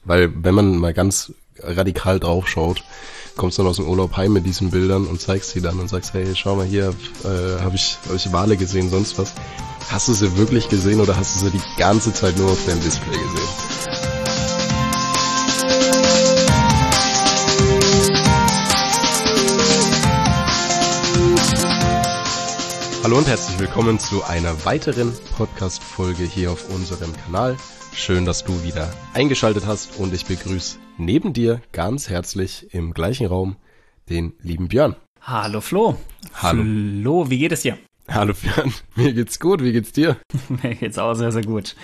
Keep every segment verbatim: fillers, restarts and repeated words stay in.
Weil wenn man mal ganz radikal drauf schaut, kommst du dann aus dem Urlaub heim mit diesen Bildern und zeigst sie dann und sagst, hey, schau mal hier, äh, habe ich, hab ich Wale gesehen, sonst was. Hast du sie wirklich gesehen oder hast du sie die ganze Zeit nur auf deinem Display gesehen? Hallo und herzlich willkommen zu einer weiteren Podcast-Folge hier auf unserem Kanal. Schön, dass du wieder eingeschaltet hast und ich begrüße neben dir ganz herzlich im gleichen Raum den lieben Björn. Hallo Flo. Hallo. Flo, wie geht es dir? Hallo Björn, mir geht's gut, wie geht's dir? Mir geht's auch sehr, sehr gut.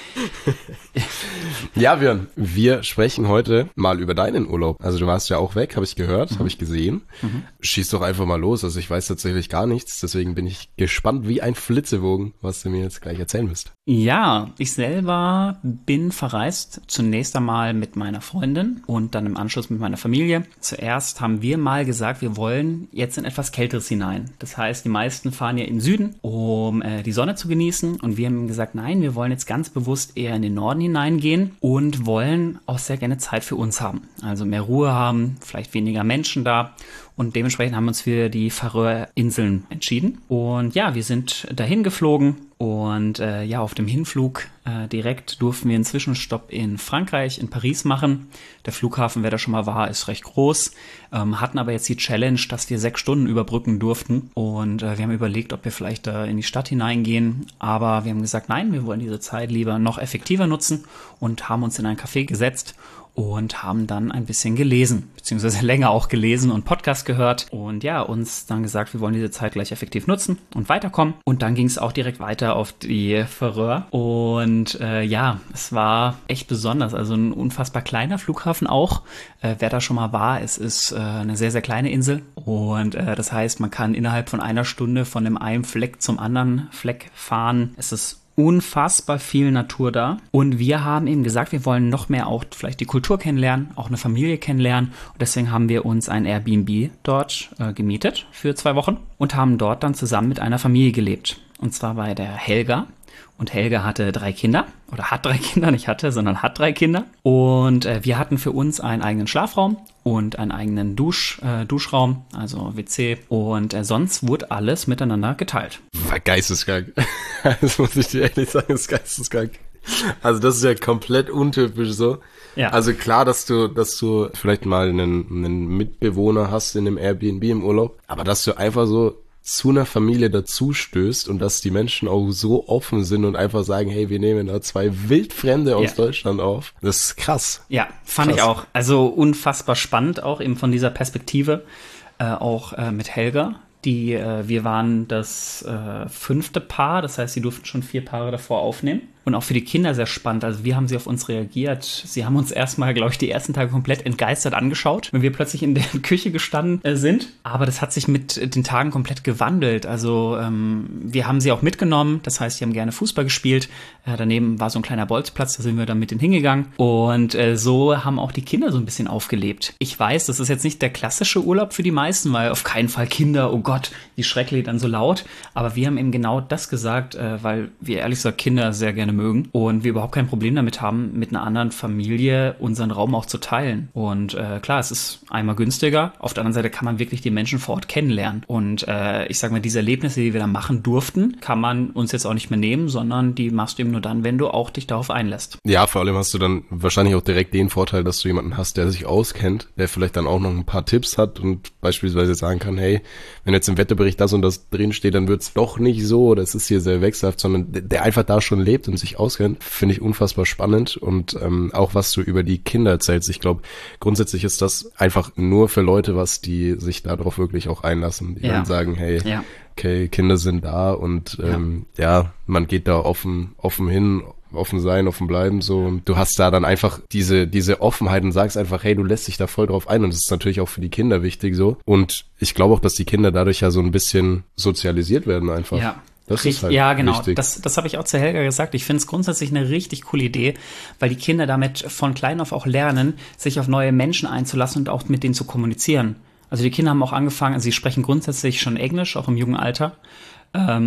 Ja Björn, wir sprechen heute mal über deinen Urlaub. Also du warst ja auch weg, habe ich gehört, mhm. habe ich gesehen. Mhm. Schieß doch einfach mal los, also ich weiß tatsächlich gar nichts, deswegen bin ich gespannt wie ein Flitzebogen, was du mir jetzt gleich erzählen wirst. Ja, ich selber bin verreist, zunächst einmal mit meiner Freundin und dann im Anschluss mit meiner Familie. Zuerst haben wir mal gesagt, wir wollen jetzt in etwas Kälteres hinein. Das heißt, die meisten fahren ja in den Süden, um äh, die Sonne zu genießen. Und wir haben gesagt, nein, wir wollen jetzt ganz bewusst eher in den Norden hineingehen und wollen auch sehr gerne Zeit für uns haben. Also mehr Ruhe haben, vielleicht weniger Menschen da. Und dementsprechend haben wir uns für die Färöerinseln entschieden. Und ja, wir sind dahin geflogen. Und äh, ja, auf dem Hinflug äh, direkt durften wir einen Zwischenstopp in Frankreich, in Paris machen. Der Flughafen, wer da schon mal war, ist recht groß. Ähm, hatten aber jetzt die Challenge, dass wir sechs Stunden überbrücken durften. Und äh, wir haben überlegt, ob wir vielleicht da in die Stadt hineingehen. Aber wir haben gesagt, nein, wir wollen diese Zeit lieber noch effektiver nutzen und haben uns in ein Café gesetzt und haben dann ein bisschen gelesen, beziehungsweise länger auch gelesen und Podcast gehört und ja, uns dann gesagt, wir wollen diese Zeit gleich effektiv nutzen und weiterkommen. Und dann ging es auch direkt weiter auf die Färöer und äh, ja, es war echt besonders, also ein unfassbar kleiner Flughafen auch. Äh, wer da schon mal war, es ist äh, eine sehr, sehr kleine Insel und äh, das heißt, man kann innerhalb von einer Stunde von dem einen Fleck zum anderen Fleck fahren. Es ist unfassbar viel Natur da. Und wir haben eben gesagt, wir wollen noch mehr auch vielleicht die Kultur kennenlernen, auch eine Familie kennenlernen. Und deswegen haben wir uns ein Airbnb dort äh, gemietet für zwei Wochen und haben dort dann zusammen mit einer Familie gelebt. Und zwar bei der Helga. Und Helga hatte drei Kinder, oder hat drei Kinder, nicht hatte, sondern hat drei Kinder. Und äh, wir hatten für uns einen eigenen Schlafraum und einen eigenen Dusch, äh, Duschraum, also W C. Und äh, sonst wurde alles miteinander geteilt. War geisteskrank. Das muss ich dir ehrlich sagen, das ist geisteskrank. Also das ist ja komplett untypisch so. Ja. Also klar, dass du, dass du vielleicht mal einen, einen Mitbewohner hast in einem Airbnb im Urlaub, aber dass du einfach so zu einer Familie dazu stößt und dass die Menschen auch so offen sind und einfach sagen, hey, wir nehmen da zwei Wildfremde aus ja. Deutschland auf. Das ist krass. Ja, fand krass. Ich auch. Also unfassbar spannend auch eben von dieser Perspektive, äh, auch äh, mit Helga. Die, äh, wir waren das äh, fünfte Paar, das heißt, sie durften schon vier Paare davor aufnehmen. Und auch für die Kinder sehr spannend. Also wie haben sie auf uns reagiert? Sie haben uns erstmal, glaube ich, die ersten Tage komplett entgeistert angeschaut, wenn wir plötzlich in der Küche gestanden äh, sind. Aber das hat sich mit den Tagen komplett gewandelt. Also ähm, wir haben sie auch mitgenommen. Das heißt, sie haben gerne Fußball gespielt. Äh, daneben war so ein kleiner Bolzplatz, da sind wir dann mit denen hingegangen. Und äh, so haben auch die Kinder so ein bisschen aufgelebt. Ich weiß, das ist jetzt nicht der klassische Urlaub für die meisten, weil auf keinen Fall Kinder, oh Gott, die schrecklich dann so laut. Aber wir haben eben genau das gesagt, äh, weil wir ehrlich gesagt Kinder sehr gerne mögen und wir überhaupt kein Problem damit haben, mit einer anderen Familie unseren Raum auch zu teilen. Und äh, klar, es ist einmal günstiger, auf der anderen Seite kann man wirklich die Menschen vor Ort kennenlernen. Und äh, ich sage mal, diese Erlebnisse, die wir da machen durften, kann man uns jetzt auch nicht mehr nehmen, sondern die machst du eben nur dann, wenn du auch dich darauf einlässt. Ja, vor allem hast du dann wahrscheinlich auch direkt den Vorteil, dass du jemanden hast, der sich auskennt, der vielleicht dann auch noch ein paar Tipps hat und beispielsweise sagen kann, hey, wenn jetzt im Wetterbericht das und das drinsteht, dann wird's doch nicht so, das ist hier sehr wechselhaft, sondern der einfach da schon lebt und sich auskennt, finde ich unfassbar spannend und ähm, auch was du über die Kinder erzählst. Ich glaube, grundsätzlich ist das einfach nur für Leute was, die sich darauf wirklich auch einlassen, die ja. dann sagen, hey, ja. okay, Kinder sind da und ähm, ja. ja, man geht da offen, offen hin, offen sein, offen bleiben, so. Und du hast da dann einfach diese, diese Offenheit und sagst einfach, hey, du lässt dich da voll drauf ein und das ist natürlich auch für die Kinder wichtig, so. Und ich glaube auch, dass die Kinder dadurch ja so ein bisschen sozialisiert werden einfach. Ja. Das Richtig, ist halt ja, genau. wichtig. Das, das habe ich auch zu Helga gesagt. Ich finde es grundsätzlich eine richtig coole Idee, weil die Kinder damit von klein auf auch lernen, sich auf neue Menschen einzulassen und auch mit denen zu kommunizieren. Also die Kinder haben auch angefangen, also sie sprechen grundsätzlich schon Englisch, auch im jungen Alter. Ähm,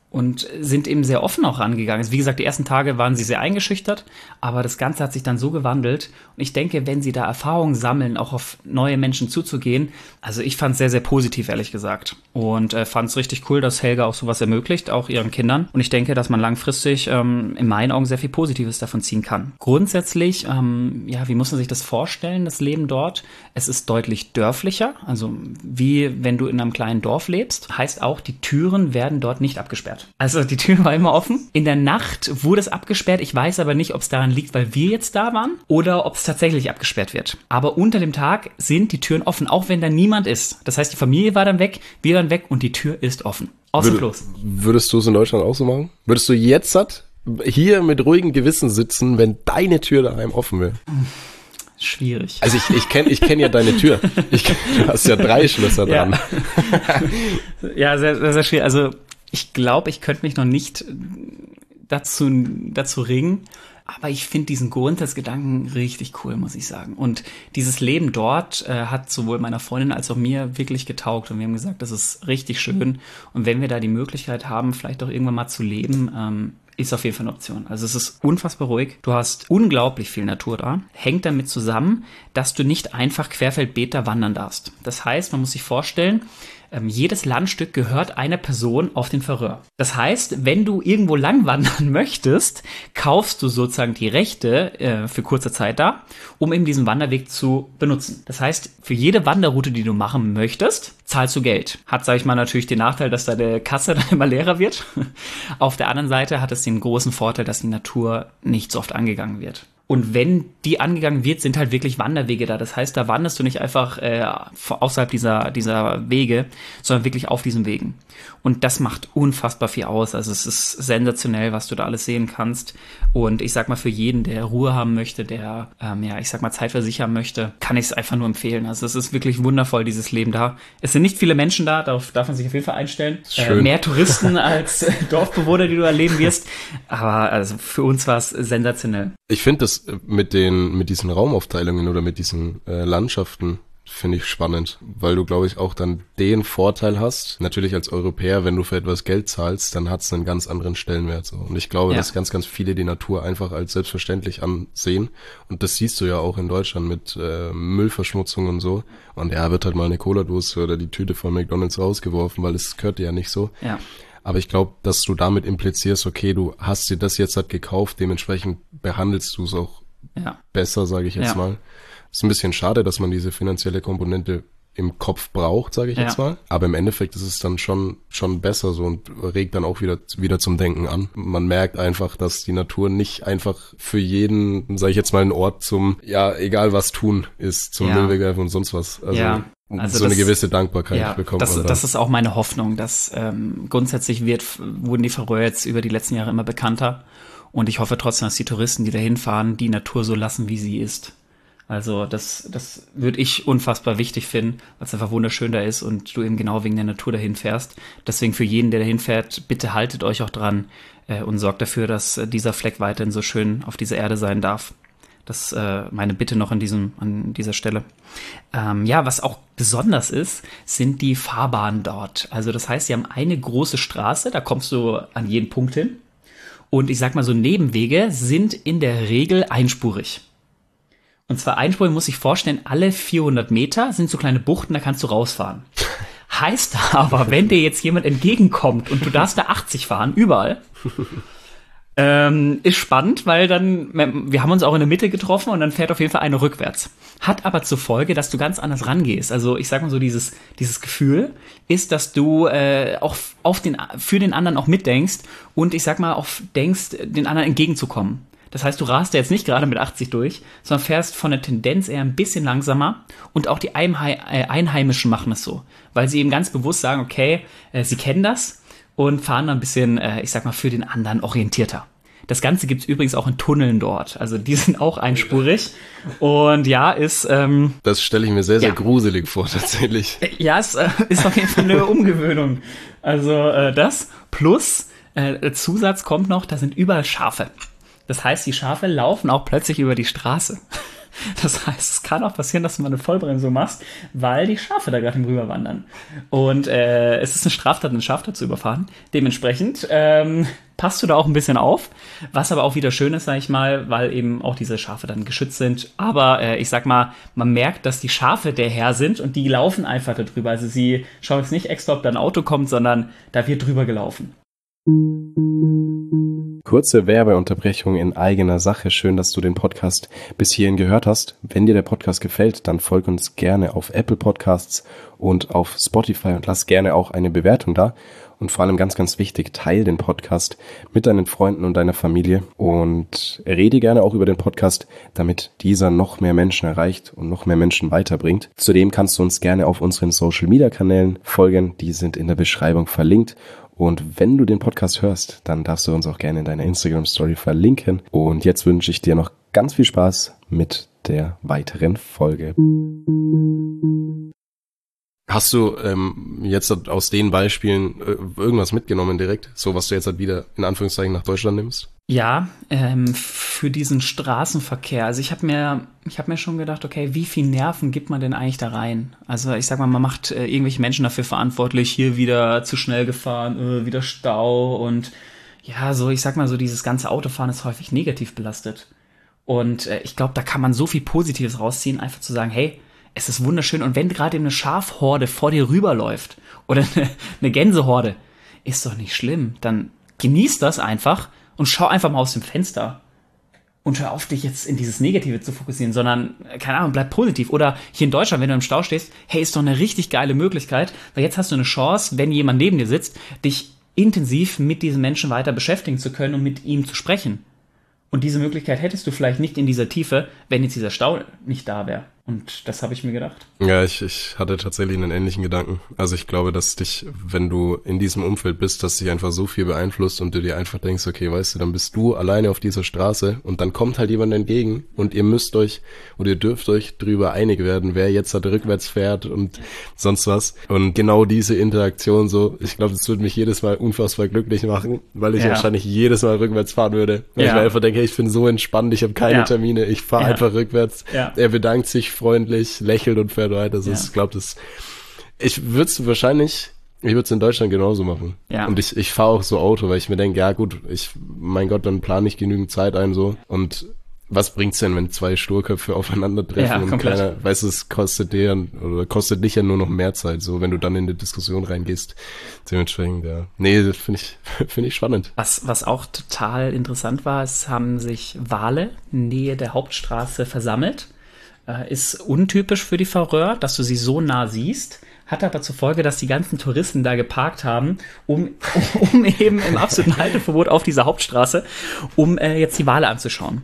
und sind eben sehr offen auch rangegangen. Also wie gesagt, die ersten Tage waren sie sehr eingeschüchtert, aber das Ganze hat sich dann so gewandelt. Und ich denke, wenn sie da Erfahrungen sammeln, auch auf neue Menschen zuzugehen, also ich fand es sehr, sehr positiv, ehrlich gesagt. Und äh, fand es richtig cool, dass Helga auch sowas ermöglicht, auch ihren Kindern. Und ich denke, dass man langfristig ähm, in meinen Augen sehr viel Positives davon ziehen kann. Grundsätzlich, ähm, ja, wie muss man sich das vorstellen, das Leben dort? Es ist deutlich dörflicher, also wie wenn du in einem kleinen Dorf lebst. Heißt auch, die Türen werden dort nicht abgesperrt. Also die Tür war immer offen. In der Nacht wurde es abgesperrt. Ich weiß aber nicht, ob es daran liegt, weil wir jetzt da waren oder ob es tatsächlich abgesperrt wird. Aber unter dem Tag sind die Türen offen, auch wenn da niemand ist. Das heißt, die Familie war dann weg, wir waren weg und die Tür ist offen. Außer Klos. Würdest du es in Deutschland auch so machen? Würdest du jetzt hat, hier mit ruhigem Gewissen sitzen, wenn deine Tür daheim offen wäre? Schwierig. Also ich, ich kenne ich kenn ja deine Tür. Ich, du hast ja drei Schlösser dran. Ja, ja sehr, sehr, sehr schwierig. Also ich glaube, ich könnte mich noch nicht dazu, dazu ringen. Aber ich finde diesen Grundsatzgedanken richtig cool, muss ich sagen. Und dieses Leben dort äh, hat sowohl meiner Freundin als auch mir wirklich getaugt. Und wir haben gesagt, das ist richtig schön. Und wenn wir da die Möglichkeit haben, vielleicht auch irgendwann mal zu leben, ähm, ist auf jeden Fall eine Option. Also es ist unfassbar ruhig. Du hast unglaublich viel Natur da. Hängt damit zusammen, dass du nicht einfach querfeldbeet da wandern darfst. Das heißt, man muss sich vorstellen, ähm, jedes Landstück gehört einer Person auf den Färöer. Das heißt, wenn du irgendwo lang wandern möchtest, kaufst du sozusagen die Rechte äh, für kurze Zeit da, um eben diesen Wanderweg zu benutzen. Das heißt, für jede Wanderroute, die du machen möchtest, zahlst du Geld. Hat, sage ich mal, natürlich den Nachteil, dass deine Kasse dann immer leerer wird. Auf der anderen Seite hat es den großen Vorteil, dass die Natur nicht so oft angegangen wird. Und wenn die angegangen wird, sind halt wirklich Wanderwege da. Das heißt, da wanderst du nicht einfach äh, außerhalb dieser dieser Wege, sondern wirklich auf diesen Wegen. Und das macht unfassbar viel aus. Also es ist sensationell, was du da alles sehen kannst. Und ich sag mal, für jeden, der Ruhe haben möchte, der, ähm, ja, ich sag mal, Zeit versichern möchte, kann ich es einfach nur empfehlen. Also es ist wirklich wundervoll, dieses Leben da. Es sind nicht viele Menschen da, darauf darf man sich auf jeden Fall einstellen. Äh, mehr Touristen als äh, Dorfbewohner, die du erleben wirst. Aber also für uns war es sensationell. Ich finde das mit den, mit diesen Raumaufteilungen oder mit diesen äh, Landschaften finde ich spannend, weil du, glaube ich, auch dann den Vorteil hast, natürlich als Europäer, wenn du für etwas Geld zahlst, dann hat es einen ganz anderen Stellenwert. So. Und ich glaube, ja. dass ganz, ganz viele die Natur einfach als selbstverständlich ansehen. Und das siehst du ja auch in Deutschland mit äh, Müllverschmutzung und so. Und ja, wird halt mal eine Cola-Dose oder die Tüte von McDonald's rausgeworfen, weil es gehört dir ja nicht so. Ja. Aber ich glaube, dass du damit implizierst, okay, du hast dir das jetzt halt gekauft, dementsprechend behandelst du es auch ja. besser, sage ich jetzt ja. mal. Ist ein bisschen schade, dass man diese finanzielle Komponente im Kopf braucht, sage ich ja. jetzt mal. Aber im Endeffekt ist es dann schon schon besser so und regt dann auch wieder wieder zum Denken an. Man merkt einfach, dass die Natur nicht einfach für jeden, sage ich jetzt mal, ein Ort zum, ja, egal was tun ist, zum ja. Müll wegwerfen und sonst was. Also, ja. Also so das, eine gewisse Dankbarkeit ja, bekommt das, man. Das ist auch meine Hoffnung, dass ähm, grundsätzlich wird, wurden die Färöer jetzt über die letzten Jahre immer bekannter. Und ich hoffe trotzdem, dass die Touristen, die da hinfahren, die Natur so lassen, wie sie ist. Also das, das würde ich unfassbar wichtig finden, weil es einfach wunderschön da ist und du eben genau wegen der Natur dahin fährst. Deswegen für jeden, der dahin fährt, bitte haltet euch auch dran äh, und sorgt dafür, dass äh, dieser Fleck weiterhin so schön auf dieser Erde sein darf. Das äh, meine Bitte noch an diesem an dieser Stelle. Ähm, ja, was auch besonders ist, sind die Fahrbahnen dort. Also das heißt, sie haben eine große Straße, da kommst du an jeden Punkt hin. Und ich sag mal so, Nebenwege sind in der Regel einspurig. Und zwar einspurig, muss ich vorstellen, alle vierhundert Meter sind so kleine Buchten, da kannst du rausfahren. Heißt aber, wenn dir jetzt jemand entgegenkommt und du darfst da achtzig fahren, überall, ähm, ist spannend, weil dann, wir haben uns auch in der Mitte getroffen und dann fährt auf jeden Fall einer rückwärts. Hat aber zur Folge, dass du ganz anders rangehst. Also ich sag mal so, dieses dieses Gefühl ist, dass du äh, auch auf den für den anderen auch mitdenkst und ich sag mal auch denkst, den anderen entgegenzukommen. Das heißt, du rast ja jetzt nicht gerade mit achtzig durch, sondern fährst von der Tendenz eher ein bisschen langsamer und auch die Einheimischen machen es so, weil sie eben ganz bewusst sagen, okay, äh, sie kennen das und fahren dann ein bisschen, äh, ich sag mal, für den anderen orientierter. Das Ganze gibt's übrigens auch in Tunneln dort, also die sind auch einspurig und ja, ist... Ähm, das stelle ich mir sehr, sehr ja. gruselig vor, tatsächlich. Ja, es äh, ist auf jeden Fall eine Umgewöhnung. Also äh, das plus äh, Zusatz kommt noch, da sind überall Schafe. Das heißt, die Schafe laufen auch plötzlich über die Straße. Das heißt, es kann auch passieren, dass du mal eine Vollbremsung machst, weil die Schafe da gerade im Rüberwandern. Und äh, es ist eine Straftat, ein Schaf da zu überfahren. Dementsprechend ähm, passt du da auch ein bisschen auf. Was aber auch wieder schön ist, sag ich mal, weil eben auch diese Schafe dann geschützt sind. Aber äh, ich sag mal, man merkt, dass die Schafe der Herr sind und die laufen einfach da drüber. Also sie schauen jetzt nicht extra, ob da ein Auto kommt, sondern da wird drüber gelaufen. Kurze Werbeunterbrechung in eigener Sache. Schön, dass du den Podcast bis hierhin gehört hast. Wenn dir der Podcast gefällt, dann folg uns gerne auf Apple Podcasts und auf Spotify und lass gerne auch eine Bewertung da. Und vor allem ganz, ganz wichtig, teil den Podcast mit deinen Freunden und deiner Familie und rede gerne auch über den Podcast, damit dieser noch mehr Menschen erreicht und noch mehr Menschen weiterbringt. Zudem kannst du uns gerne auf unseren Social-Media-Kanälen folgen. Die sind in der Beschreibung verlinkt. Und wenn du den Podcast hörst, dann darfst du uns auch gerne in deiner Instagram-Story verlinken. Und jetzt wünsche ich dir noch ganz viel Spaß mit der weiteren Folge. Hast du ähm, jetzt aus den Beispielen äh, irgendwas mitgenommen direkt? So, was du jetzt halt wieder in Anführungszeichen nach Deutschland nimmst? Ja, ähm, für diesen Straßenverkehr. Also ich habe mir, ich habe mir schon gedacht, okay, wie viel Nerven gibt man denn eigentlich da rein? Also ich sag mal, man macht äh, irgendwelche Menschen dafür verantwortlich, hier wieder zu schnell gefahren, äh, wieder Stau und ja, so ich sag mal so, dieses ganze Autofahren ist häufig negativ belastet. Und äh, ich glaube, da kann man so viel Positives rausziehen, einfach zu sagen, hey, es ist wunderschön und wenn gerade eine Schafhorde vor dir rüberläuft oder eine, eine Gänsehorde, ist doch nicht schlimm. Dann genieß das einfach und schau einfach mal aus dem Fenster und hör auf, dich jetzt in dieses Negative zu fokussieren, sondern, keine Ahnung, bleib positiv. Oder hier in Deutschland, wenn du im Stau stehst, hey, ist doch eine richtig geile Möglichkeit, weil jetzt hast du eine Chance, wenn jemand neben dir sitzt, dich intensiv mit diesem Menschen weiter beschäftigen zu können und mit ihm zu sprechen. Und diese Möglichkeit hättest du vielleicht nicht in dieser Tiefe, wenn jetzt dieser Stau nicht da wäre. Und das habe ich mir gedacht. Ja, ich, ich hatte tatsächlich einen ähnlichen Gedanken. Also ich glaube, dass dich, wenn du in diesem Umfeld bist, dass dich einfach so viel beeinflusst und du dir einfach denkst, okay, weißt du, dann bist du alleine auf dieser Straße und dann kommt halt jemand entgegen und ihr müsst euch oder ihr dürft euch drüber einig werden, wer jetzt halt rückwärts fährt und sonst was. Und genau diese Interaktion so, ich glaube, das würde mich jedes Mal unfassbar glücklich machen, weil ich ja. wahrscheinlich jedes Mal rückwärts fahren würde. Weil ja. ich mir einfach denke, hey, ich bin so entspannt, ich habe keine ja. Termine, ich fahre ja. einfach rückwärts. Ja. Er bedankt sich freundlich, lächelt und fährt weiter. Also ja. ich glaube, das, ich würde es wahrscheinlich, ich würde es in Deutschland genauso machen. Ja. Und ich, ich fahre auch so Auto, weil ich mir denke, ja gut, ich, mein Gott, dann plane ich genügend Zeit ein so. Und was bringt's denn, wenn zwei Sturköpfe aufeinandertreffen ja, und komplett. Keiner, weißt du, es kostet dir oder kostet dich ja nur noch mehr Zeit, so, wenn du dann in die Diskussion reingehst. Dementsprechend, ja. Nee, das finde ich, finde ich spannend. Was, was auch total interessant war, es haben sich Wale Nähe der Hauptstraße versammelt. Ist untypisch für die Färöer, dass du sie so nah siehst, hat aber zur Folge, dass die ganzen Touristen da geparkt haben, um, um eben im absoluten Halteverbot auf dieser Hauptstraße, um äh, jetzt die Wale anzuschauen.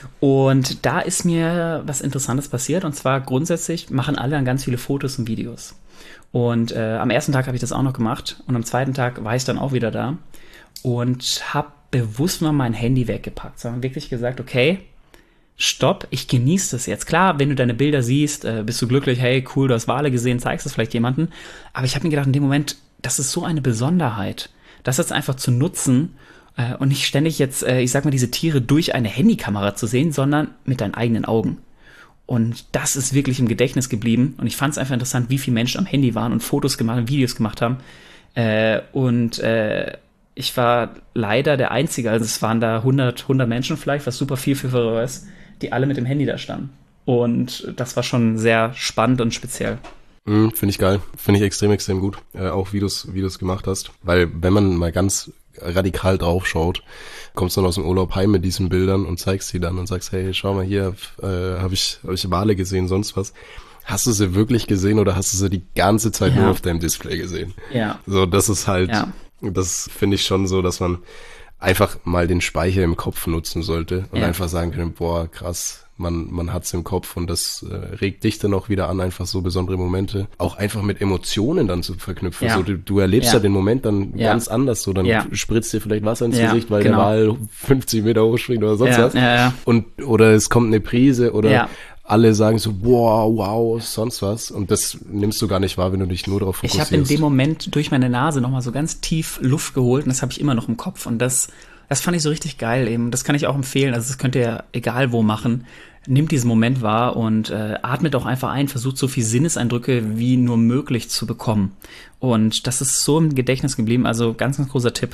Und da ist mir was Interessantes passiert, und zwar grundsätzlich machen alle dann ganz viele Fotos und Videos. Und äh, am ersten Tag habe ich das auch noch gemacht und am zweiten Tag war ich dann auch wieder da und habe bewusst mal mein Handy weggepackt, sondern wirklich gesagt, okay, stopp, ich genieße das jetzt. Klar, wenn du deine Bilder siehst, äh, bist du glücklich, hey, cool, du hast Wale gesehen, zeigst es vielleicht jemandem. Aber ich habe mir gedacht, in dem Moment, das ist so eine Besonderheit, das jetzt einfach zu nutzen äh, und nicht ständig jetzt, äh, ich sag mal, diese Tiere durch eine Handykamera zu sehen, sondern mit deinen eigenen Augen. Und das ist wirklich im Gedächtnis geblieben. Und ich fand es einfach interessant, wie viele Menschen am Handy waren und Fotos gemacht und Videos gemacht haben. Äh, und äh, ich war leider der Einzige, also es waren da hundert, hundert Menschen vielleicht, was super viel für Färöer ist, die alle mit dem Handy da standen. Und das war schon sehr spannend und speziell. Mm, finde ich geil. Finde ich extrem, extrem gut. Äh, auch wie du es wie du's gemacht hast. Weil wenn man mal ganz radikal drauf schaut, kommst du dann aus dem Urlaub heim mit diesen Bildern und zeigst sie dann und sagst, hey, schau mal hier, äh, habe ich, hab ich Wale gesehen, sonst was. Hast du sie wirklich gesehen oder hast du sie die ganze Zeit ja. nur auf deinem Display gesehen? Ja. So, das ist halt, ja. das finde ich schon so, dass man einfach mal den Speicher im Kopf nutzen sollte und ja. einfach sagen können, boah, krass, man man hat's im Kopf und das äh, regt dich dann auch wieder an, einfach so besondere Momente auch einfach mit Emotionen dann zu verknüpfen. Ja. So, du, du erlebst ja. ja den Moment dann ja. ganz anders, so dann ja. spritzt dir vielleicht Wasser ins ja, Gesicht, weil genau. der Wal fünfzig Meter hochspringt oder sonst ja, was. Ja, ja. Und oder es kommt eine Prise oder ja. alle sagen so, boah, wow, sonst was. Und das nimmst du gar nicht wahr, wenn du dich nur darauf fokussierst. Ich habe in dem Moment durch meine Nase nochmal so ganz tief Luft geholt und das habe ich immer noch im Kopf. Und das, das fand ich so richtig geil eben. Das kann ich auch empfehlen. Also das könnt ihr egal wo machen. nimmt diesen Moment wahr und äh, atmet auch einfach ein, versucht so viel Sinneseindrücke wie nur möglich zu bekommen. Und das ist so im Gedächtnis geblieben, also ganz, ganz großer Tipp.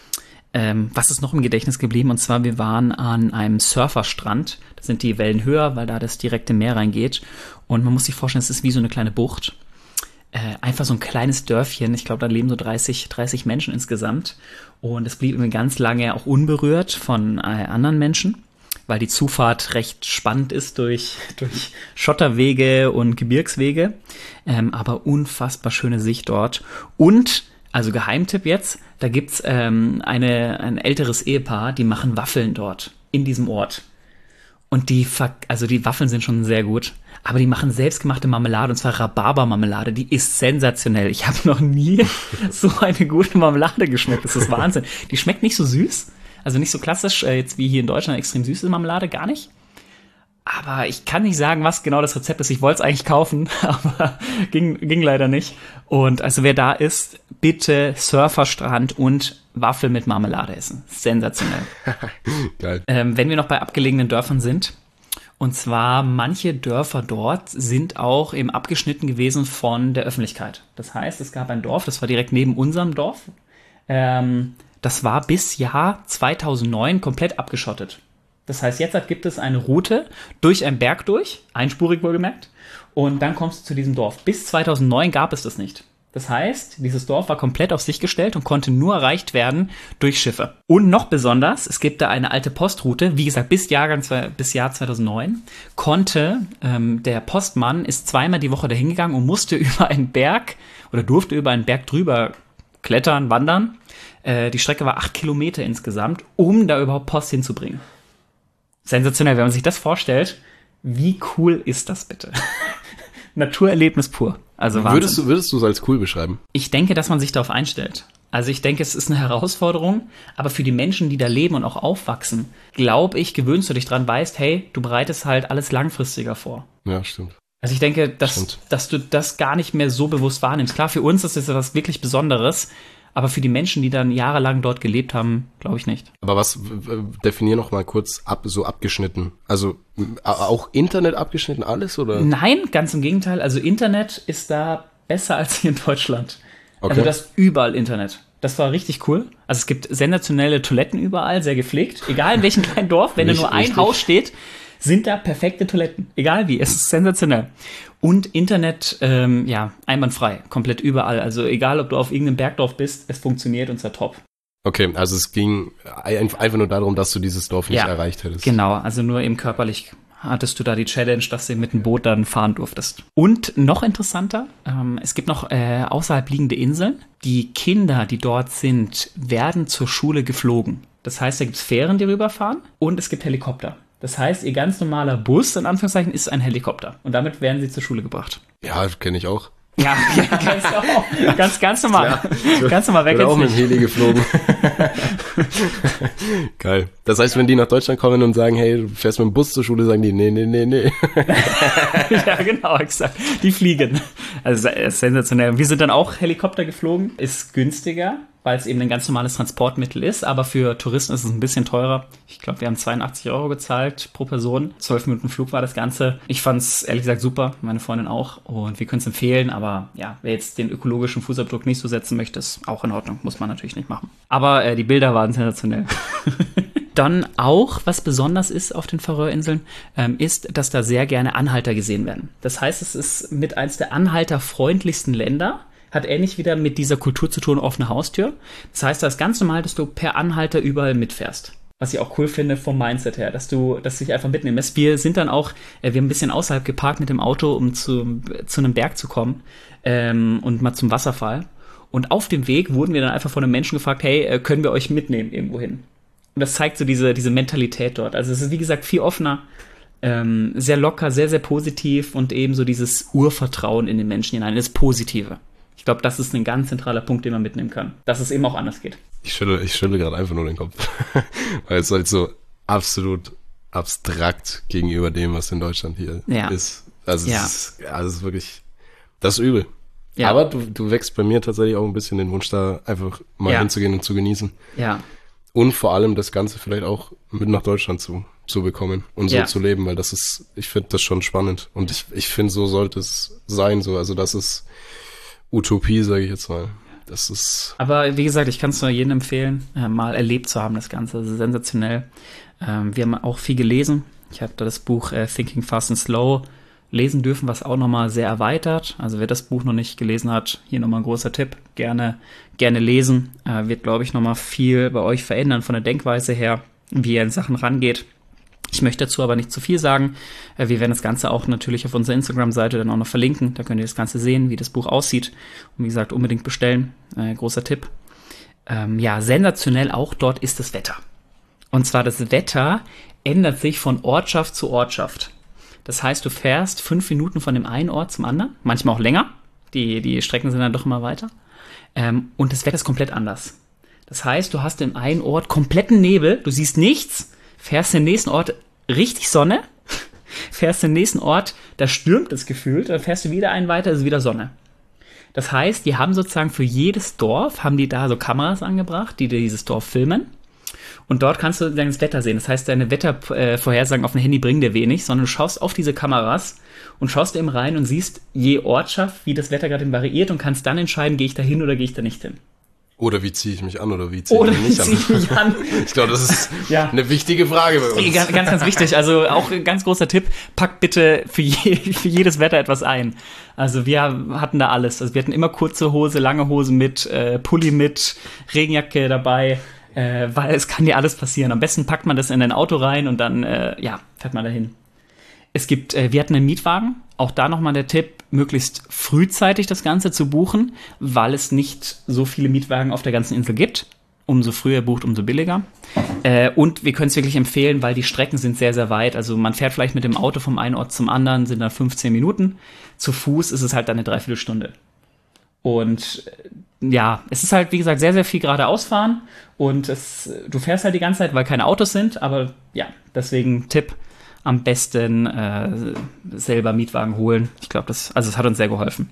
Ähm, was ist noch im Gedächtnis geblieben? Und zwar, wir waren an einem Surferstrand. Da sind die Wellen höher, weil da das direkte Meer reingeht. Und man muss sich vorstellen, es ist wie so eine kleine Bucht. Äh, einfach so ein kleines Dörfchen. Ich glaube, da leben so dreißig, dreißig Menschen insgesamt. Und es blieb immer ganz lange auch unberührt von äh, anderen Menschen, weil die Zufahrt recht spannend ist durch, durch Schotterwege und Gebirgswege. Ähm, aber unfassbar schöne Sicht dort. Und also Geheimtipp jetzt, da gibt's ähm, eine, ein älteres Ehepaar, die machen Waffeln dort, in diesem Ort. Und die, also die Waffeln sind schon sehr gut, aber die machen selbstgemachte Marmelade, und zwar Rhabarber-Marmelade, die ist sensationell. Ich habe noch nie so eine gute Marmelade geschmeckt, das ist Wahnsinn. Die schmeckt nicht so süß, also nicht so klassisch, äh, jetzt wie hier in Deutschland extrem süße Marmelade, gar nicht. Aber ich kann nicht sagen, was genau das Rezept ist. Ich wollte es eigentlich kaufen, aber ging, ging leider nicht. Und also wer da ist, bitte Surferstrand und Waffel mit Marmelade essen. Sensationell. Geil. Ähm, wenn wir noch bei abgelegenen Dörfern sind, und zwar manche Dörfer dort sind auch eben abgeschnitten gewesen von der Öffentlichkeit. Das heißt, es gab ein Dorf, das war direkt neben unserem Dorf. Ähm, das war bis Jahr zweitausendneun komplett abgeschottet. Das heißt, jetzt gibt es eine Route durch einen Berg durch, einspurig wohlgemerkt, und dann kommst du zu diesem Dorf. Bis zweitausendneun gab es das nicht. Das heißt, dieses Dorf war komplett auf sich gestellt und konnte nur erreicht werden durch Schiffe. Und noch besonders, es gibt da eine alte Postroute, wie gesagt, bis, Jahrgang, bis Jahr zweitausendneun, konnte ähm, der Postmann, ist zweimal die Woche dahin gegangen und musste über einen Berg oder durfte über einen Berg drüber klettern, wandern. Äh, die Strecke war acht Kilometer insgesamt, um da überhaupt Post hinzubringen. Sensationell, wenn man sich das vorstellt, wie cool ist das bitte? Naturerlebnis pur. Also Wahnsinn. Würdest du, würdest du es als cool beschreiben? Ich denke, dass man sich darauf einstellt. Also ich denke, es ist eine Herausforderung, aber für die Menschen, die da leben und auch aufwachsen, glaube ich, gewöhnst du dich dran, weißt, hey, du bereitest halt alles langfristiger vor. Ja, stimmt. Also ich denke, dass, dass du das gar nicht mehr so bewusst wahrnimmst. Klar, für uns ist das etwas wirklich Besonderes, aber für die Menschen, die dann jahrelang dort gelebt haben, glaube ich nicht. Aber was, definier noch mal kurz ab, so abgeschnitten. Also auch Internet abgeschnitten, alles, oder? Nein, ganz im Gegenteil. Also Internet ist da besser als hier in Deutschland. Okay. Also das überall Internet. Das war richtig cool. Also es gibt sensationelle Toiletten überall, sehr gepflegt. Egal in welchem kleinen Dorf, wenn da nur ein Haus steht, sind da perfekte Toiletten. Egal wie, es ist sensationell. Und Internet, ähm, ja, einwandfrei, komplett überall. Also egal, ob du auf irgendeinem Bergdorf bist, es funktioniert und zwar top. Okay, also es ging einfach nur darum, dass du dieses Dorf nicht ja, erreicht hättest. Genau, also nur eben körperlich hattest du da die Challenge, dass du mit dem Boot dann fahren durftest. Und noch interessanter, ähm, es gibt noch äh, außerhalb liegende Inseln. Die Kinder, die dort sind, werden zur Schule geflogen. Das heißt, da gibt es Fähren, die rüberfahren, und es gibt Helikopter. Das heißt, ihr ganz normaler Bus, in Anführungszeichen, ist ein Helikopter. Und damit werden sie zur Schule gebracht. Ja, kenne ich auch. Ja, ganz, auch. ganz, ganz normal. Ja, ganz normal, wer kennt's auch mit dem Heli geflogen. Geil. Das heißt, wenn die nach Deutschland kommen und sagen, hey, du fährst mit dem Bus zur Schule, sagen die, nee, nee, nee, nee. Ja, genau, exakt. Die fliegen. Also sensationell. Wir sind dann auch Helikopter geflogen. Ist günstiger, weil es eben ein ganz normales Transportmittel ist, aber für Touristen ist es ein bisschen teurer. Ich glaube, wir haben zweiundachtzig Euro gezahlt pro Person. Zwölf Minuten Flug war das Ganze. Ich fand es ehrlich gesagt super, meine Freundin auch, und wir können es empfehlen, aber ja, wer jetzt den ökologischen Fußabdruck nicht so setzen möchte, ist auch in Ordnung, muss man natürlich nicht machen. Aber äh, die Bilder waren sensationell. Dann auch, was besonders ist auf den Färöerinseln, ähm, ist, dass da sehr gerne Anhalter gesehen werden. Das heißt, es ist mit eins der anhalterfreundlichsten Länder. Hat ähnlich wieder mit dieser Kultur zu tun, offene Haustür. Das heißt, da ist ganz normal, dass du per Anhalter überall mitfährst. Was ich auch cool finde vom Mindset her, dass du, dass du dich einfach mitnehmen lässt. Wir sind dann auch, äh, wir haben ein bisschen außerhalb geparkt mit dem Auto, um zu, zu einem Berg zu kommen, ähm, und mal zum Wasserfall. Und auf dem Weg wurden wir dann einfach von einem Menschen gefragt, hey, äh, können wir euch mitnehmen irgendwo hin? Und das zeigt so diese, diese Mentalität dort. Also es ist, wie gesagt, viel offener, ähm, sehr locker, sehr, sehr positiv und eben so dieses Urvertrauen in den Menschen hinein, das Positive. Ich glaube, das ist ein ganz zentraler Punkt, den man mitnehmen kann. Dass es eben auch anders geht. Ich schüttle, ich schüttle gerade einfach nur den Kopf. Weil es halt so absolut abstrakt gegenüber dem, was in Deutschland hier ja. ist. Also ja. es ist, ja, es ist wirklich, das ist übel. Ja. Aber du, du wächst bei mir tatsächlich auch ein bisschen den Wunsch, da einfach mal ja. hinzugehen und zu genießen. Ja. Und vor allem das Ganze vielleicht auch mit nach Deutschland zu, zu bekommen und so Ja. zu leben, weil das ist, ich finde das schon spannend. Und ich, ich finde, so sollte es sein, so. Also das ist Utopie, sage ich jetzt mal. Das ist. Aber wie gesagt, ich kann es nur jedem empfehlen, äh, mal erlebt zu haben, das Ganze. Das ist sensationell. Ähm, wir haben auch viel gelesen. Ich habe da das Buch äh, Thinking Fast and Slow lesen dürfen, was auch nochmal sehr erweitert. Also wer das Buch noch nicht gelesen hat, hier nochmal ein großer Tipp. Gerne, gerne lesen. Äh, wird, glaube ich, nochmal viel bei euch verändern von der Denkweise her, wie ihr an Sachen rangeht. Ich möchte dazu aber nicht zu viel sagen. Äh, wir werden das Ganze auch natürlich auf unserer Instagram-Seite dann auch noch verlinken. Da könnt ihr das Ganze sehen, wie das Buch aussieht. Und wie gesagt, unbedingt bestellen. Äh, großer Tipp. Ähm, ja, sensationell auch dort ist das Wetter. Und zwar das Wetter ändert sich von Ortschaft zu Ortschaft. Das heißt, du fährst fünf Minuten von dem einen Ort zum anderen, manchmal auch länger. Die, die Strecken sind dann doch immer weiter. Ähm, und das Wetter ist komplett anders. Das heißt, du hast im einen Ort kompletten Nebel, du siehst nichts, fährst den nächsten Ort richtig Sonne, fährst den nächsten Ort, da stürmt es gefühlt, dann fährst du wieder einen weiter, ist wieder Sonne. Das heißt, die haben sozusagen für jedes Dorf, haben die da so Kameras angebracht, die dir dieses Dorf filmen. Und dort kannst du dann das Wetter sehen. Das heißt, deine Wettervorhersagen auf dem Handy bringen dir wenig, sondern du schaust auf diese Kameras und schaust eben rein und siehst je Ortschaft, wie das Wetter gerade variiert und kannst dann entscheiden, gehe ich da hin oder gehe ich da nicht hin. Oder wie ziehe ich mich an oder wie ziehe Oder ich mich wie nicht ziehe an? ich mich an? Ich glaube, das ist Ja. eine wichtige Frage bei uns. Ganz, ganz, ganz wichtig. Also auch ein ganz großer Tipp, packt bitte für, je, für jedes Wetter etwas ein. Also wir hatten da alles. Also wir hatten immer kurze Hose, lange Hose mit, äh, Pulli mit, Regenjacke dabei, äh, weil es kann ja alles passieren. Am besten packt man das in ein Auto rein und dann, äh, ja, fährt man dahin. Es gibt, äh, wir hatten einen Mietwagen. Auch da nochmal der Tipp, möglichst frühzeitig das Ganze zu buchen, weil es nicht so viele Mietwagen auf der ganzen Insel gibt. Umso früher ihr bucht, umso billiger. Äh, und wir können es wirklich empfehlen, weil die Strecken sind sehr, sehr weit. Also man fährt vielleicht mit dem Auto vom einen Ort zum anderen, sind dann fünfzehn Minuten. Zu Fuß ist es halt dann eine Dreiviertelstunde. Und äh, ja, es ist halt, wie gesagt, sehr, sehr viel geradeaus fahren. Und es, du fährst halt die ganze Zeit, weil keine Autos sind. Aber ja, deswegen Tipp, am besten äh, selber Mietwagen holen. Ich glaube, das, also es hat uns sehr geholfen.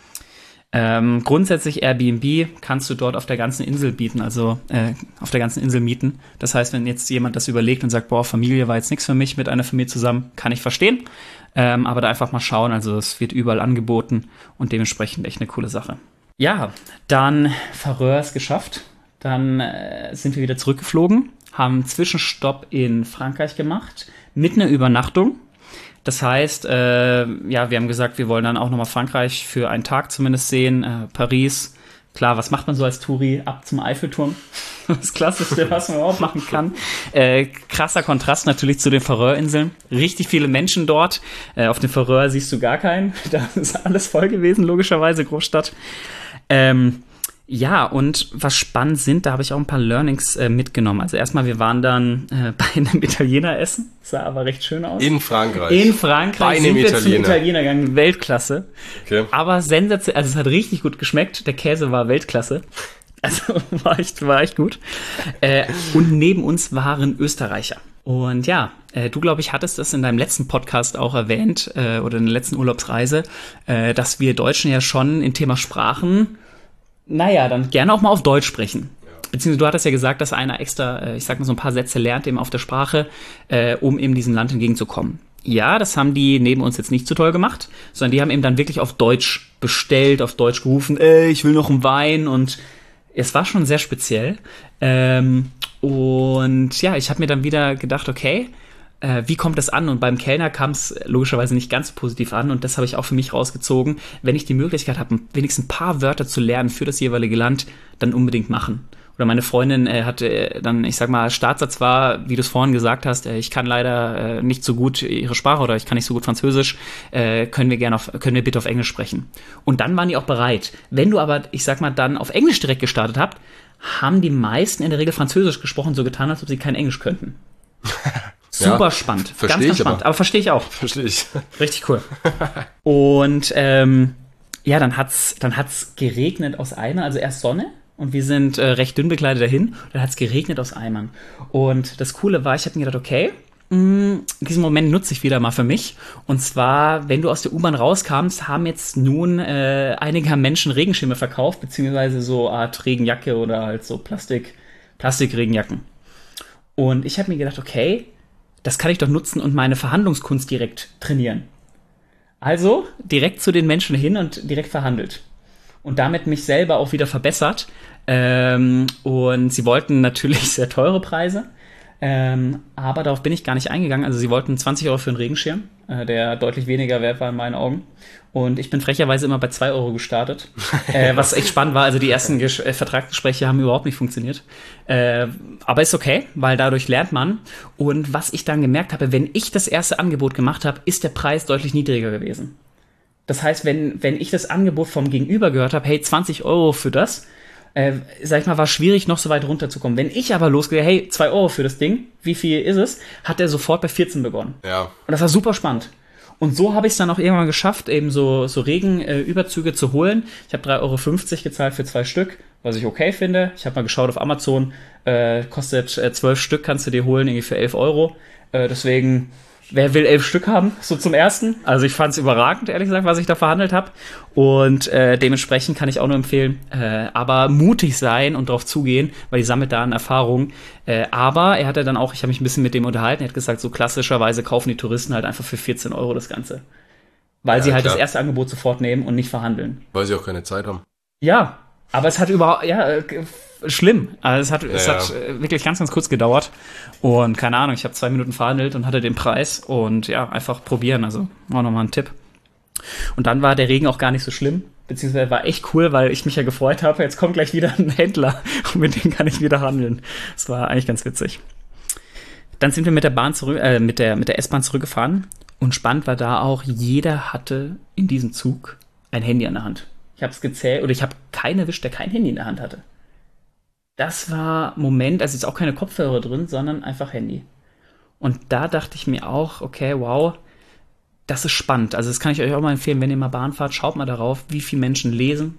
Ähm, grundsätzlich Airbnb kannst du dort auf der ganzen Insel bieten, also äh, auf der ganzen Insel mieten. Das heißt, wenn jetzt jemand das überlegt und sagt, boah, Familie war jetzt nichts für mich mit einer Familie zusammen, kann ich verstehen. Ähm, aber da einfach mal schauen, also es wird überall angeboten und dementsprechend echt eine coole Sache. Ja, dann Färöer ist geschafft. Dann äh, sind wir wieder zurückgeflogen, haben einen Zwischenstopp in Frankreich gemacht mit einer Übernachtung. Das heißt, äh, ja, wir haben gesagt, wir wollen dann auch nochmal Frankreich für einen Tag zumindest sehen, äh, Paris. Klar, was macht man so als Touri? Ab zum Eiffelturm. Das Klassischste, was man überhaupt machen kann. Äh, krasser Kontrast natürlich zu den Färöerinseln. Richtig viele Menschen dort. Äh, auf den Färöer siehst du gar keinen. Da ist alles voll gewesen, logischerweise, Großstadt. Ähm, Ja, und was spannend sind, da habe ich auch ein paar Learnings äh, mitgenommen. Also erstmal, wir waren dann äh, bei einem Italiener essen, sah aber recht schön aus. In Frankreich. In Frankreich bei sind einem wir Italiener. zum Italiener gegangen, Weltklasse. Okay. Aber sensationell, also es hat richtig gut geschmeckt, der Käse war Weltklasse. Also war echt, war echt gut. Äh, und neben uns waren Österreicher. Und ja, äh, du, glaube ich, hattest das in deinem letzten Podcast auch erwähnt, äh, oder in der letzten Urlaubsreise, äh, dass wir Deutschen ja schon im Thema Sprachen naja, dann gerne auch mal auf Deutsch sprechen. Ja. Beziehungsweise du hattest ja gesagt, dass einer extra, ich sag mal so ein paar Sätze lernt eben auf der Sprache, äh, um eben diesem Land entgegenzukommen. Ja, das haben die neben uns jetzt nicht so toll gemacht, sondern die haben eben dann wirklich auf Deutsch bestellt, auf Deutsch gerufen, ey, ich will noch einen Wein, und es war schon sehr speziell. Ähm, und ja, ich habe mir dann wieder gedacht, okay, wie kommt das an? Und beim Kellner kam es logischerweise nicht ganz positiv an, und das habe ich auch für mich rausgezogen. Wenn ich die Möglichkeit habe, wenigstens ein paar Wörter zu lernen für das jeweilige Land, dann unbedingt machen. Oder meine Freundin äh, hatte dann, ich sag mal, Startsatz war, wie du es vorhin gesagt hast, äh, ich kann leider äh, nicht so gut ihre Sprache oder ich kann nicht so gut Französisch, äh, können wir gerne auf, können wir bitte auf Englisch sprechen. Und dann waren die auch bereit. Wenn du aber, ich sag mal, dann auf Englisch direkt gestartet habt, haben die meisten in der Regel Französisch gesprochen, so getan, als ob sie kein Englisch könnten. Super ja, spannend, versteh ganz, ganz ich spannend, aber, aber verstehe ich auch. Verstehe ich. Richtig cool. Und ähm, ja, dann hat's, dann hat's geregnet aus Eimern, also erst Sonne, und wir sind äh, recht dünn bekleidet dahin, und dann hat's geregnet aus Eimern. Und das Coole war, ich habe mir gedacht, okay, mh, diesen Moment nutze ich wieder mal für mich. Und zwar, wenn du aus der U-Bahn rauskamst, haben jetzt nun äh, einige Menschen Regenschirme verkauft, beziehungsweise so eine Art Regenjacke oder halt so Plastik, Plastikregenjacken. Und ich habe mir gedacht, okay, das kann ich doch nutzen und meine Verhandlungskunst direkt trainieren. Also direkt zu den Menschen hin und direkt verhandelt. Und damit mich selber auch wieder verbessert. Ähm, und sie wollten natürlich sehr teure Preise. Ähm, aber darauf bin ich gar nicht eingegangen. Also sie wollten zwanzig Euro für einen Regenschirm, äh, der deutlich weniger wert war in meinen Augen. Und ich bin frecherweise immer bei zwei Euro gestartet, äh, was echt spannend war. Also die ersten Ges- äh, Vertragsgespräche haben überhaupt nicht funktioniert. Äh, aber ist okay, weil dadurch lernt man. Und was ich dann gemerkt habe, wenn ich das erste Angebot gemacht habe, ist der Preis deutlich niedriger gewesen. Das heißt, wenn, wenn ich das Angebot vom Gegenüber gehört habe, hey, zwanzig Euro für das, äh, sag ich mal, war schwierig, noch so weit runterzukommen. Wenn ich aber losgehe, hey, zwei Euro für das Ding, wie viel ist es, hat er sofort bei vierzehn begonnen. Ja. Und das war super spannend. Und so habe ich es dann auch irgendwann geschafft, eben so, so Regenüberzüge äh, zu holen. Ich habe drei Euro fünfzig gezahlt für zwei Stück, was ich okay finde. Ich habe mal geschaut auf Amazon, äh, kostet äh, zwölf Stück, kannst du dir holen, irgendwie für elf Euro. Äh, deswegen, wer will elf Stück haben, so zum ersten? Also ich fand es überragend, ehrlich gesagt, was ich da verhandelt habe. Und äh, dementsprechend kann ich auch nur empfehlen, äh, aber mutig sein und drauf zugehen, weil die sammelt da an Erfahrung. Äh, aber er hatte dann auch, ich habe mich ein bisschen mit dem unterhalten, er hat gesagt, so klassischerweise kaufen die Touristen halt einfach für vierzehn Euro das Ganze. Weil ja, sie halt klar. Das erste Angebot sofort nehmen und nicht verhandeln. Weil sie auch keine Zeit haben. Ja, aber es hat überhaupt, ja, äh, schlimm. Also es hat, ja, es hat ja. wirklich ganz, ganz kurz gedauert. Und keine Ahnung, ich habe zwei Minuten verhandelt und hatte den Preis. Und ja, einfach probieren. Also auch nochmal ein Tipp. Und dann war der Regen auch gar nicht so schlimm. Beziehungsweise war echt cool, weil ich mich ja gefreut habe. Jetzt kommt gleich wieder ein Händler und mit dem kann ich wieder handeln. Das war eigentlich ganz witzig. Dann sind wir mit der Bahn zurück, äh, mit der, mit der S-Bahn zurückgefahren. Und spannend war da auch, jeder hatte in diesem Zug ein Handy an der Hand. Ich habe es gezählt, oder ich habe keinen erwischt, der kein Handy in der Hand hatte. Das war Moment, also ist auch keine Kopfhörer drin, sondern einfach Handy. Und da dachte ich mir auch, okay, wow, das ist spannend. Also das kann ich euch auch mal empfehlen, wenn ihr mal Bahn fahrt, schaut mal darauf, wie viele Menschen lesen,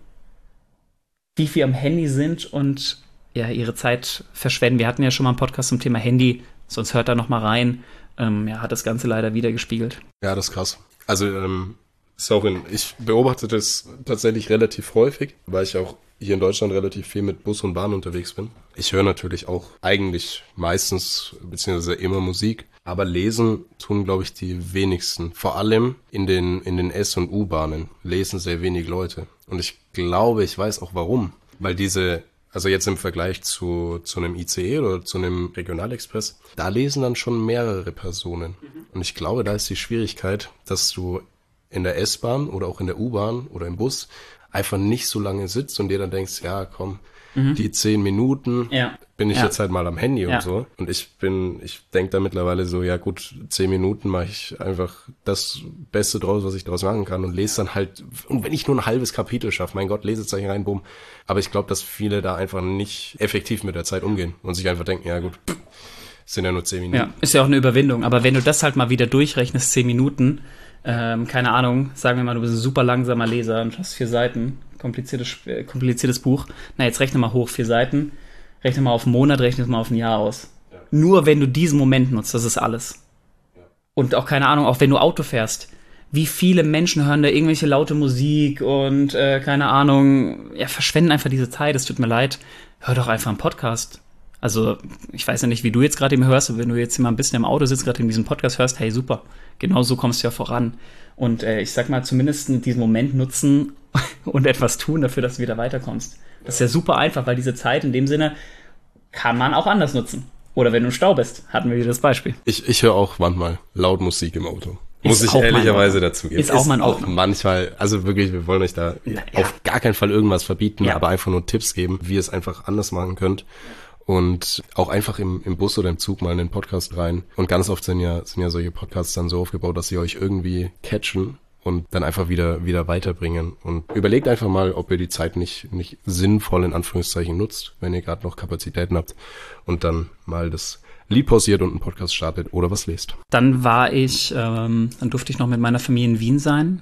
wie viel am Handy sind und ja, ihre Zeit verschwenden. Wir hatten ja schon mal einen Podcast zum Thema Handy, sonst hört da noch mal rein. Ähm, ja, hat das Ganze leider wieder gespiegelt. Ja, das ist krass. Also, ähm, ist auch in, ich beobachte das tatsächlich relativ häufig, weil ich auch hier in Deutschland relativ viel mit Bus und Bahn unterwegs bin. Ich höre natürlich auch eigentlich meistens beziehungsweise immer Musik, aber lesen tun, glaube ich, die wenigsten. Vor allem in den in den S- und U-Bahnen lesen sehr wenig Leute. Und ich glaube, ich weiß auch warum. Weil diese, also jetzt im Vergleich zu zu einem I C E oder zu einem Regionalexpress, da lesen dann schon mehrere Personen. Und ich glaube, da ist die Schwierigkeit, dass du in der S-Bahn oder auch in der U-Bahn oder im Bus einfach nicht so lange sitzt und dir dann denkst, ja komm, mhm. die zehn Minuten ja. bin ich ja. jetzt halt mal am Handy ja. und so. Und ich bin, ich denke da mittlerweile so, ja gut, zehn Minuten mache ich einfach das Beste draus, was ich draus machen kann und lese dann halt, und wenn ich nur ein halbes Kapitel schaffe, mein Gott, Lesezeichen rein, bumm. Aber ich glaube, dass viele da einfach nicht effektiv mit der Zeit umgehen und sich einfach denken, ja gut, pff, sind ja nur zehn Minuten. Ja, ist ja auch eine Überwindung. Aber wenn du das halt mal wieder durchrechnest, zehn Minuten, Ähm, keine Ahnung, sagen wir mal, du bist ein super langsamer Leser und hast vier Seiten, kompliziertes, äh, kompliziertes Buch. Na, jetzt rechne mal hoch, vier Seiten, rechne mal auf einen Monat, rechne mal auf ein Jahr aus. Ja. Nur wenn du diesen Moment nutzt, das ist alles. Ja. Und auch, keine Ahnung, auch wenn du Auto fährst, wie viele Menschen hören da irgendwelche laute Musik und, äh, keine Ahnung, ja, verschwenden einfach diese Zeit, es tut mir leid. Hör doch einfach einen Podcast. Also, ich weiß ja nicht, wie du jetzt gerade eben hörst, aber wenn du jetzt mal ein bisschen im Auto sitzt, gerade in diesem Podcast hörst, hey, super, genau so kommst du ja voran. Und äh, ich sag mal, zumindest diesen Moment nutzen und etwas tun dafür, dass du wieder weiterkommst. Das ist ja super einfach, weil diese Zeit in dem Sinne kann man auch anders nutzen. Oder wenn du im Stau bist, hatten wir wieder das Beispiel. Ich, ich höre auch manchmal laut Musik im Auto. Muss ich ehrlicherweise dazu geben. Ist auch mal auch manchmal, also wirklich, wir wollen euch da ja. auf gar keinen Fall irgendwas verbieten, ja. aber einfach nur Tipps geben, wie ihr es einfach anders machen könnt. Und auch einfach im, im Bus oder im Zug mal in den Podcast rein. Und ganz oft sind ja, sind ja solche Podcasts dann so aufgebaut, dass sie euch irgendwie catchen und dann einfach wieder, wieder weiterbringen. Und überlegt einfach mal, ob ihr die Zeit nicht, nicht sinnvoll in Anführungszeichen nutzt, wenn ihr gerade noch Kapazitäten habt und dann mal das Lied pausiert und einen Podcast startet oder was lest. Dann war ich, ähm, dann durfte ich noch mit meiner Familie in Wien sein.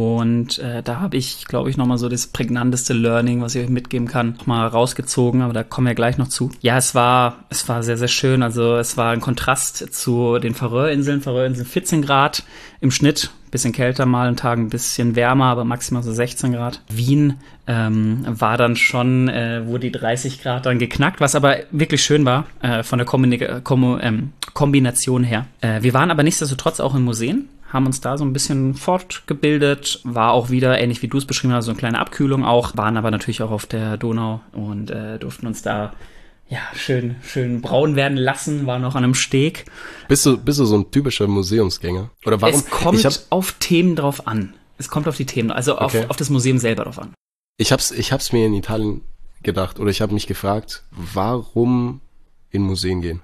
Und äh, da habe ich, glaube ich, nochmal so das prägnanteste Learning, was ich euch mitgeben kann, nochmal rausgezogen, aber da kommen wir gleich noch zu. Ja, es war es war sehr, sehr schön. Also es war ein Kontrast zu den Färöerinseln. Färöerinseln vierzehn Grad im Schnitt bisschen kälter mal, an Tagen ein bisschen wärmer, aber maximal so sechzehn Grad. Wien ähm, war dann schon, äh, wo die dreißig Grad dann geknackt, was aber wirklich schön war, äh, von der Kombina- Kom- ähm, Kombination her. Äh, wir waren aber nichtsdestotrotz auch in Museen, haben uns da so ein bisschen fortgebildet, war auch wieder, ähnlich wie du es beschrieben hast, so eine kleine Abkühlung auch, waren aber natürlich auch auf der Donau und äh, durften uns da ja schön schön braun werden lassen, waren noch an einem Steg. Bist du, bist du so ein typischer Museumsgänger? Oder warum? Es kommt ich hab, auf Themen drauf an. Es kommt auf die Themen, also auf, okay. auf das Museum selber drauf an. Ich hab's, ich hab's mir in Italien gedacht oder ich habe mich gefragt, warum in Museen gehen?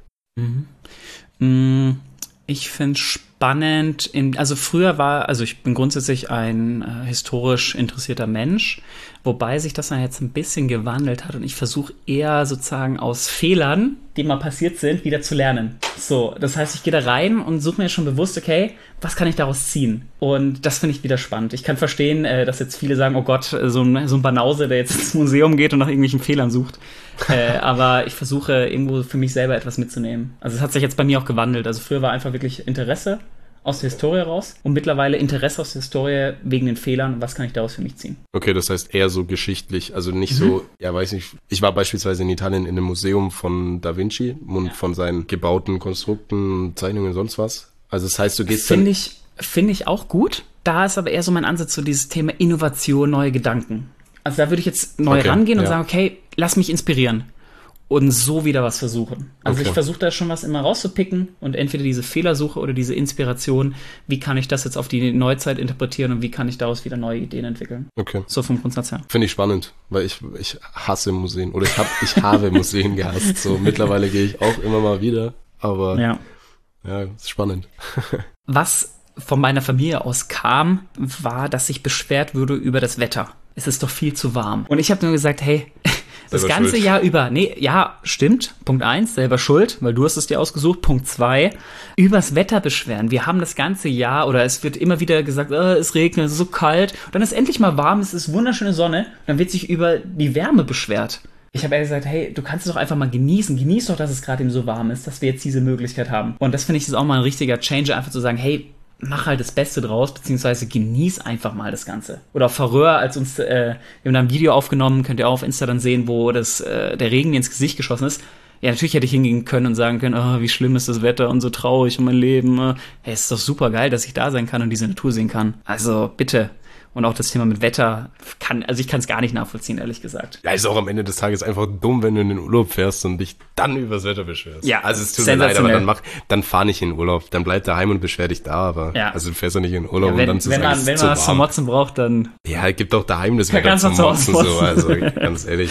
Mhm. Ich finde spannend, in, also früher war, also ich bin grundsätzlich ein äh, historisch interessierter Mensch, wobei sich das dann jetzt ein bisschen gewandelt hat und ich versuche eher sozusagen aus Fehlern, die mal passiert sind, wieder zu lernen. So, das heißt, ich gehe da rein und suche mir schon bewusst, okay, was kann ich daraus ziehen? Und das finde ich wieder spannend. Ich kann verstehen, äh, dass jetzt viele sagen, oh Gott, so ein, so ein Banause, der jetzt ins Museum geht und nach irgendwelchen Fehlern sucht. äh, aber ich versuche irgendwo für mich selber etwas mitzunehmen. Also es hat sich jetzt bei mir auch gewandelt. Also früher war einfach wirklich Interesse aus der Historie raus und mittlerweile Interesse aus der Historie wegen den Fehlern und was kann ich daraus für mich ziehen. Okay, das heißt eher so geschichtlich, also nicht mhm. so, ja weiß nicht, ich war beispielsweise in Italien in einem Museum von Da Vinci und ja. von seinen gebauten Konstrukten, Zeichnungen und sonst was. Also das heißt, du gehst Finde ich, finde ich auch gut. Da ist aber eher so mein Ansatz zu so dieses Thema Innovation, neue Gedanken. Also da würde ich jetzt neu okay, rangehen und ja. sagen, okay, lass mich inspirieren und so wieder was versuchen. Also okay. ich versuche da schon was immer rauszupicken und entweder diese Fehlersuche oder diese Inspiration, wie kann ich das jetzt auf die Neuzeit interpretieren und wie kann ich daraus wieder neue Ideen entwickeln. Okay. So vom Grundsatz her. Finde ich spannend, weil ich, ich hasse Museen oder ich, hab, ich habe Museen gehasst. So mittlerweile gehe ich auch immer mal wieder, aber ja, ja ist spannend. Was von meiner Familie aus kam, war, dass ich beschwert würde über das Wetter. Es ist doch viel zu warm. Und ich habe nur gesagt, hey, das selber ganze schuld. Jahr über, nee, ja, stimmt, Punkt eins, selber schuld, weil du hast es dir ausgesucht. Punkt zwei, übers Wetter beschweren. Wir haben das ganze Jahr, oder es wird immer wieder gesagt, oh, es regnet, es ist so kalt. Und dann ist endlich mal warm, es ist wunderschöne Sonne. Dann wird sich über die Wärme beschwert. Ich habe ehrlich gesagt, hey, du kannst es doch einfach mal genießen. Genieß doch, dass es gerade eben so warm ist, dass wir jetzt diese Möglichkeit haben. Und das finde ich ist auch mal ein richtiger Changer, einfach zu sagen, hey, mach halt das Beste draus, beziehungsweise genieß einfach mal das Ganze. Oder auf Färöer, als uns, äh, wir haben da ein Video aufgenommen, könnt ihr auch auf Insta dann sehen, wo das, äh, der Regen ins Gesicht geschossen ist. Ja, natürlich hätte ich hingehen können und sagen können, oh, wie schlimm ist das Wetter und so traurig und mein Leben. Hey, es ist doch super geil, dass ich da sein kann und diese Natur sehen kann. Also bitte. Und auch das Thema mit Wetter kann, also ich kann es gar nicht nachvollziehen, ehrlich gesagt. Ja, ist auch am Ende des Tages einfach dumm, wenn du in den Urlaub fährst und dich dann übers Wetter beschwerst. Ja, also es tut mir leid, aber dann mach, dann fahr nicht in den Urlaub, dann bleib daheim und beschwer dich da, aber ja. Also du fährst ja nicht in den Urlaub ja, wenn, und dann zu wenn sagen, man, wenn man was zum Motzen braucht, dann ja, gibt doch daheim das Wetter zum Motzen, so, also ganz ehrlich.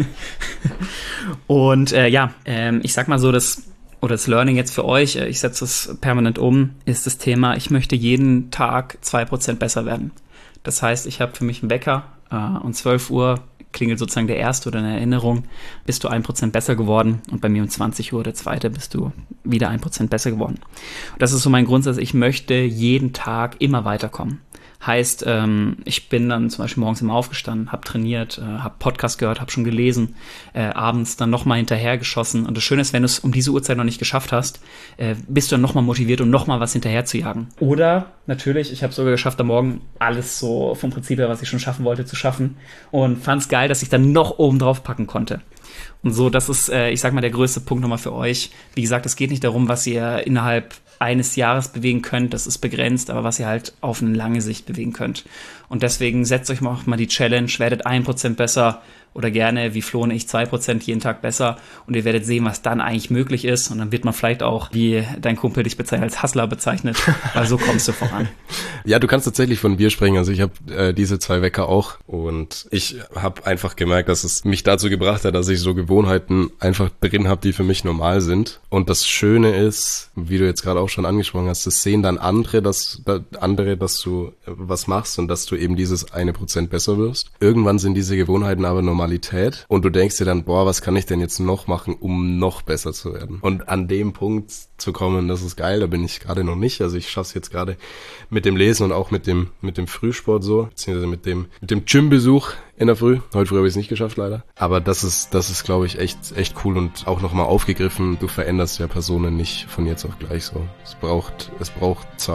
Und äh, ja, ähm, ich sag mal so, das oder das Learning jetzt für euch, ich setze es permanent um, ist das Thema, ich möchte jeden Tag zwei Prozent besser werden. Das heißt, ich habe für mich einen Wecker äh, um zwölf Uhr klingelt sozusagen der erste oder eine Erinnerung, bist du ein Prozent besser geworden und bei mir um zwanzig Uhr der zweite bist du wieder ein Prozent besser geworden. Und das ist so mein Grundsatz, ich möchte jeden Tag immer weiterkommen. Heißt, ähm, ich bin dann zum Beispiel morgens immer aufgestanden, habe trainiert, äh, habe Podcast gehört, habe schon gelesen, äh, abends dann nochmal hinterhergeschossen. Und das Schöne ist, wenn du es um diese Uhrzeit noch nicht geschafft hast, äh, bist du dann nochmal motiviert, um nochmal was hinterher zu jagen. Oder natürlich, ich habe sogar geschafft, am Morgen alles so vom Prinzip her, was ich schon schaffen wollte, zu schaffen. Und fand es geil, dass ich dann noch oben drauf packen konnte. Und so, das ist, äh, ich sag mal, der größte Punkt nochmal für euch. Wie gesagt, es geht nicht darum, was ihr innerhalb eines Jahres bewegen könnt, das ist begrenzt, aber was ihr halt auf eine lange Sicht bewegen könnt. Und deswegen setzt euch mal die Challenge, werdet ein Prozent besser oder gerne, wie Flo und ich, zwei Prozent jeden Tag besser und ihr werdet sehen, was dann eigentlich möglich ist und dann wird man vielleicht auch, wie dein Kumpel dich bezeichnet, als Hustler bezeichnet, weil so kommst du voran. Ja, du kannst tatsächlich von Bier sprechen, also ich habe äh, diese zwei Wecker auch und ich habe einfach gemerkt, dass es mich dazu gebracht hat, dass ich so Gewohnheiten einfach drin habe, die für mich normal sind und das Schöne ist, wie du jetzt gerade auch schon angesprochen hast, das sehen dann andere, dass andere, dass du was machst und dass du eben dieses eine Prozent besser wirst. Irgendwann sind diese Gewohnheiten aber normal und du denkst dir dann, boah, was kann ich denn jetzt noch machen, um noch besser zu werden? Und an dem Punkt zu kommen, das ist geil, da bin ich gerade noch nicht. Also ich schaffe es jetzt gerade mit dem Lesen und auch mit dem mit dem Frühsport so, beziehungsweise mit dem mit dem Gymbesuch in der Früh. Heute früh habe ich es nicht geschafft, leider. Aber das ist, das ist, glaube ich, echt echt cool und auch nochmal aufgegriffen. Du veränderst ja Personen nicht von jetzt auf gleich so. Es braucht, es braucht Zeit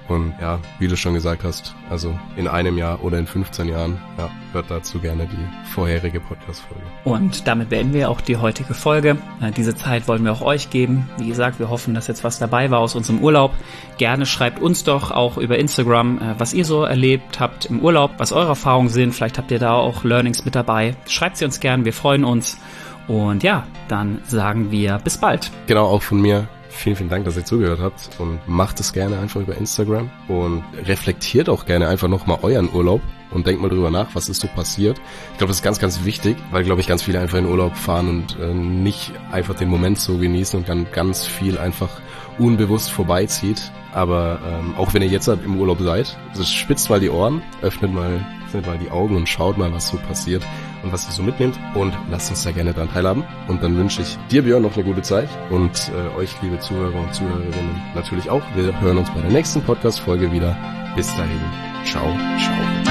Und ja, wie du schon gesagt hast, also in einem Jahr oder in fünfzehn Jahren, ja, hört dazu gerne die vorherige Podcast-Folge. Und damit beenden wir auch die heutige Folge. Diese Zeit wollen wir auch euch geben. Wie gesagt, wir hoffen, dass jetzt was dabei war aus unserem Urlaub. Gerne schreibt uns doch auch über Instagram, was ihr so erlebt habt im Urlaub, was eure Erfahrungen sind. Vielleicht habt ihr da auch Learnings mit dabei. Schreibt sie uns gern, wir freuen uns. Und ja, dann sagen wir bis bald. Genau, auch von mir. Vielen, vielen Dank, dass ihr zugehört habt und macht es gerne einfach über Instagram und reflektiert auch gerne einfach nochmal euren Urlaub und denkt mal drüber nach, was ist so passiert. Ich glaube, das ist ganz, ganz wichtig, weil, glaube ich, ganz viele einfach in Urlaub fahren und äh, nicht einfach den Moment so genießen und dann ganz viel einfach unbewusst vorbeizieht. Aber ähm, auch wenn ihr jetzt im Urlaub seid, also spitzt mal die Ohren, öffnet mal, öffnet mal die Augen und schaut mal, was so passiert und was ihr so mitnehmt und lasst uns da gerne dran teilhaben. Und dann wünsche ich dir, Björn, noch eine gute Zeit und äh, euch, liebe Zuhörer und Zuhörerinnen, natürlich auch. Wir hören uns bei der nächsten Podcast-Folge wieder. Bis dahin. Ciao, ciao.